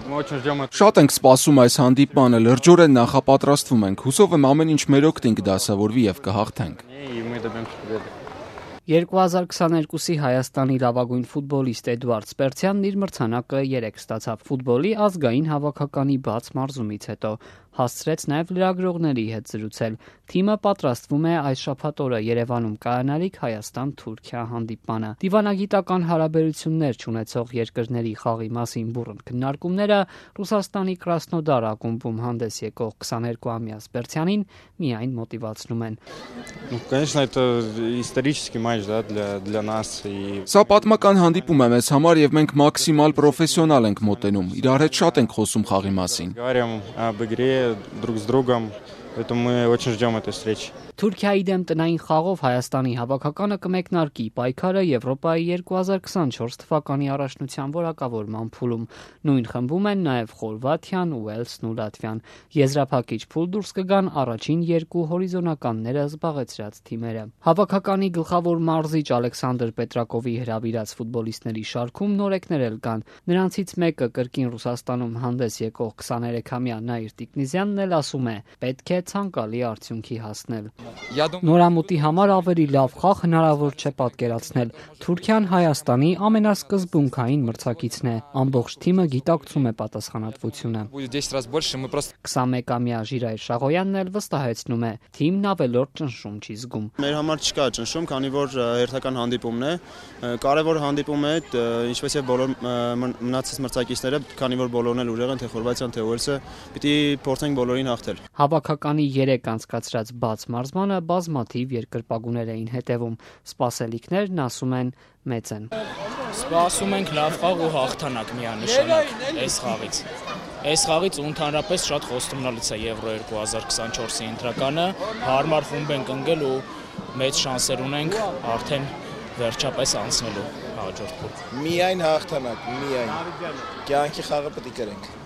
Շատ ենք սպասում այս հանդիպմանը, լրջորեն նախապատրաստվում ենք, հուսով եմ ամեն ինչ մեր օգտին կդասավորվի և կհաղթենք։ 2022-ի Հայաստանի լավագույն ֆուտբոլիստ Էդուարդ Սպերցյանն իր մրցանակը 3 ստացավ ֆուտբոլի ազգային հավաքականի բաց մարզումից հետո, հասցրեց նաև լրագրողների հետ զրուցել։ Թիմը պատրաստվում է այս շաբաթ օրը Երևանում կայանալիք Հայաստան-Թուրքիա հանդիպմանը։ Դիվանագիտական հարաբերություններ չունեցող երկրների խաղի մասին բուռն քննարկումները Ռուսաստանի Կրասնոդար ակումբում հանդես եկող 22-ամյա Սպերցյանին միայն մոտիվացնում են։ Սա պատմական հանդիպում է մեզ համար և մենք մաքսիմալ պրոֆեսիոնալ ենք մոտենում, իրար հետ շատ ենք խոսում խաղի մասին։ Թուրքիայի դեմ տնային խաղով Հայաստանի հավաքականը կմեկնարկի պայքարը Եվրոպայի 2024 թվականի առաջնության որակավորման փուլում։ Նույն խմբում են նաև Խորվաթիան, Ուելսն ու Լատվիան։ Եզրափակիչ փուլ դուրս կգան առաջին երկու հորիզոնականները զբաղեցրած թիմերը։ Հավաքականի գլխավոր մարզիչ Ալեքսանդր Պետրակովի հրավիրած ֆուտբոլիստների շարքում նորեկներ էլ կան։ Նրանցից մեկը կրկին Ռուսաստանում հանդես եկող 23-ամյա Նաիր Տիկնիզյանն էլ ասում է՝ պետք է ցանկալի արդյունքի հասնել։ Նորամուտի համար ավելի լավ խաղ հնարավոր չէ պատկերացնել։ Թուրքիան Հայաստանի ամենասկզբունքային մրցակիցն է։ Ամբողջ թիմը գիտակցում է պատասխանատվությունը։ 21-ամյա Ժիրայր Շաղոյանն էլ վստահեցնում է՝ թիմն ավելորդ ճնշում չի զգում։ Մեր համար չկա ճնշում, քանի որ հերթական հանդիպումն է, կարևոր հանդիպում է, ինչպես եւ բոլոր մնացած մրցակիցները, քանի որ բոլորն էլ ուժեղ են, թե Խորվաթիան, թե Ուելսը, պիտի փորձենք բոլորին հաղթել։ Հավաքականի 3 անցկացրած բաց մարզմանը բազմաթիվ երկրպագուներ էին հետևում։ Սպասելիքներն ասում են մեծ են։ Սպասում ենք լավ խաղ ու հաղթանակ միանշանակ այս խաղից։ Այս խաղից ու ընդհանրապես շատ խոստումնալից է Եվրո 2024-ի ընտրականը, հարմար խումբ ենք ընկել ու մեծ շանսեր ունենք արդեն վերջապես անցնելու հաջորդ փուլ։ Միայն հաղթանակ, միայն։ Կյանքի խաղը պետք է կրենք։